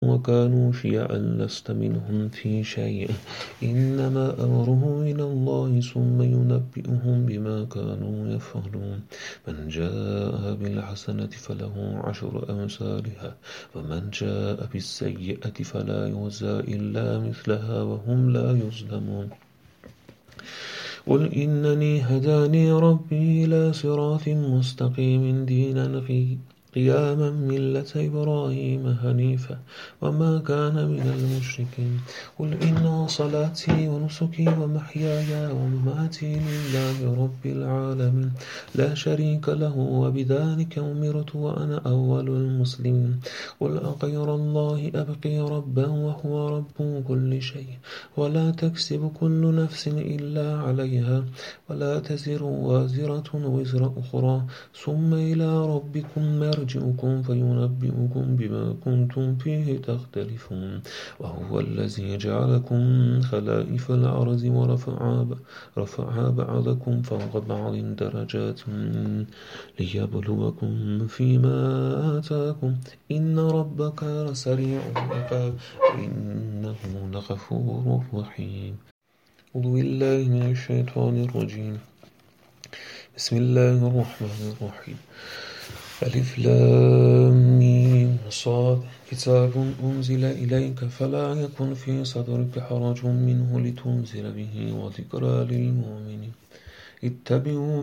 وكانوا شيعا لست منهم في شيء إنما أمره إلى الله ثم ينبئهم بما كانوا يفعلون من جاء بالحسنة فله 10 أمثالها ومن جاء بالسيئة فلا يجزى إلا مثلها وهم لا يظلمون قل إنني هداني ربي إلى صراط مستقيم دينا قياما ملة إبراهيم حنيفا وما كان من المشركين قل إن صلاتي ونسكي ومحياي ومماتي لله رب العالمين لا شريك له وبذلك أمرت وأنا أول المسلمين قل أغير الله أبقي ربا وهو رب كل شيء ولا تكسب كل نفس إلا عليها ولا تزر وازرة وزر أخرى ثم إلى ربكم مرجعكم فينبئكم بما كنتم فيه تختلفون وهو الذي جعلكم خلائف الأرض ورفع بعضكم فوق بعض درجات ليبلوكم فيما آتاكم إن ربك لسريع العقاب إنه لغفور رحيم أعوذ بالله من الشيطان الرجيم بسم الله الرحمن الرحيم ألف لام ميم صاد كتاب أنزل إليك فلا يكن في صدرك حرج منه لتنزل به وذكرى للمؤمنين اتبعوا